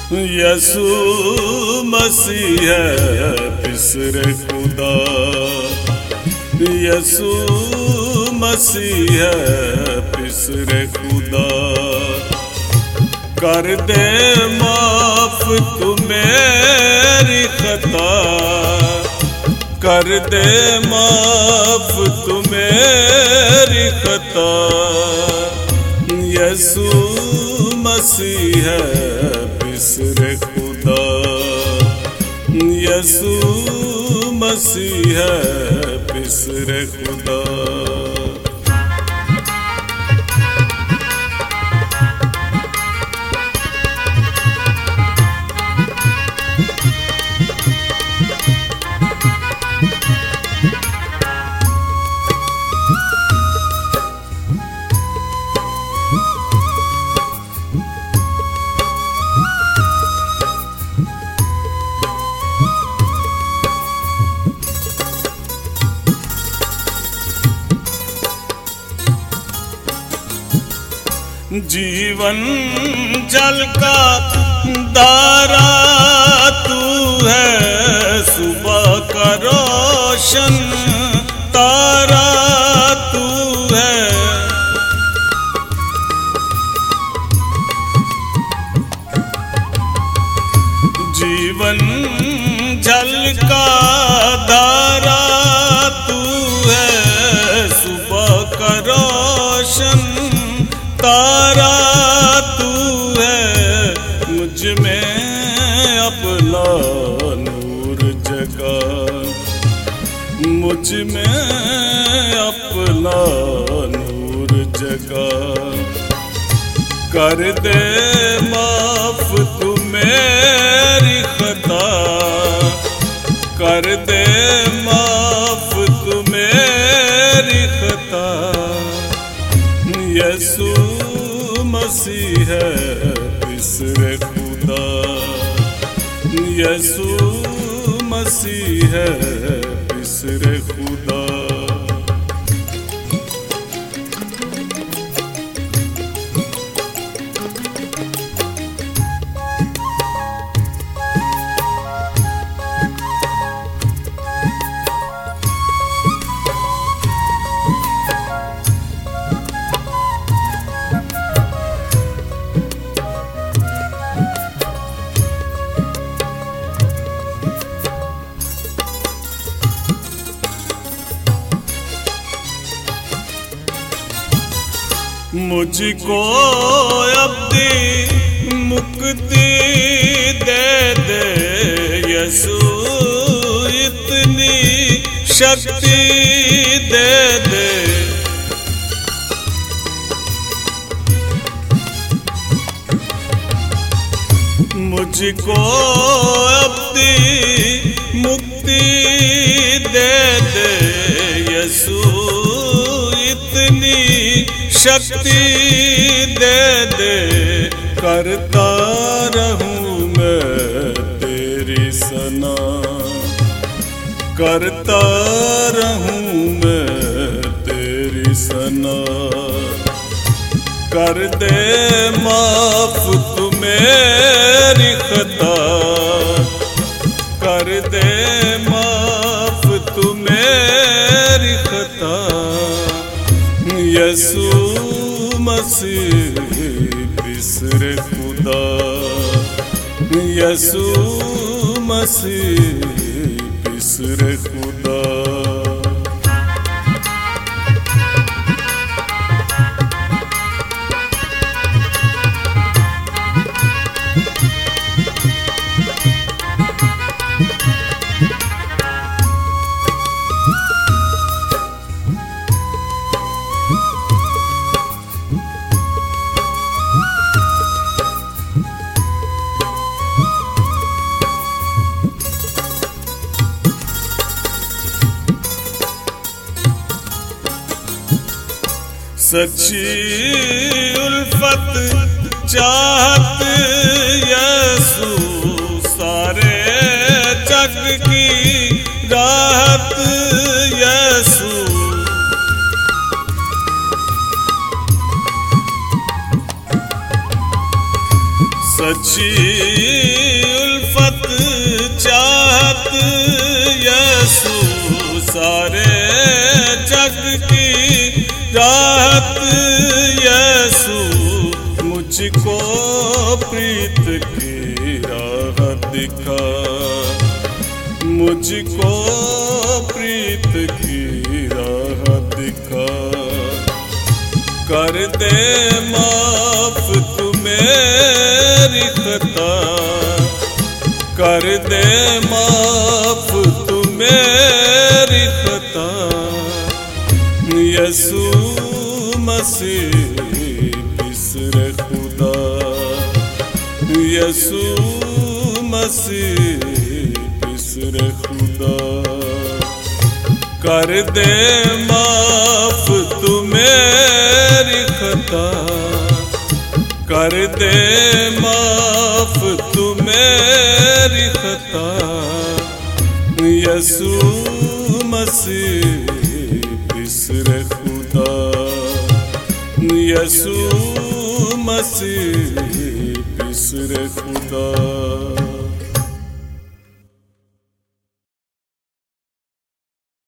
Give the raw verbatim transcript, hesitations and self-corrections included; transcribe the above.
यसू मसीह पिसर खुदा, यसू मसीह पिसर खुदा, कर दे माफ तू मेरी खता, कर दे माफ तू मेरी खता। यसू मसीह पिसर खुदा, यसू मसीह पिसर खुदा। जीवन जल का धारा तू है, सुबह का रोशन तारा तू है। जीवन जल का धारा तू है, सुबह का रोशन तारा तू है। मुझ में अपना नूर जगा, मुझ में अपना नूर जगा, कर दे माफ तू मेरी खता, कर दे माफ तू मेरी खता। यसू मसीह पिसर खुदा, यसू मसीह पिसर खुदा। मुझको अब्दी मुक्ति दे दे यसू, इतनी शक्ति दे दे। मुझको अब्दी मुक्ति दे दे यसू, इतनी शक्ति दे दे। करता रहूं मैं तेरी सना, करता रहूं मैं तेरी सना, कर दे माफ तू मेरी खता, कर दे माफ तू मेरी खता। यसू मसीह पिसर खुदा, यसू मसीह पिसर खुदा। सच्ची उल्फत चाहत यसू, सारे जग की राहत यसू। सच्ची उल्फत चाहत यसू सारे जग की राहत यसू मुझको प्रीत की राह दिखा मुझको प्रीत की राह दिखा कर दे माफ तू मेरी खता कर दे माफ तू मेरी खता यसू मसीह बिसरे खुदा यसू मसीह बिसरे खुदा कर दे माफ तू मेरी खता कर दे माफ तू मेरी खता यसू मसीह बिसरे खुदा यसू मसीह बिसरे खुदा।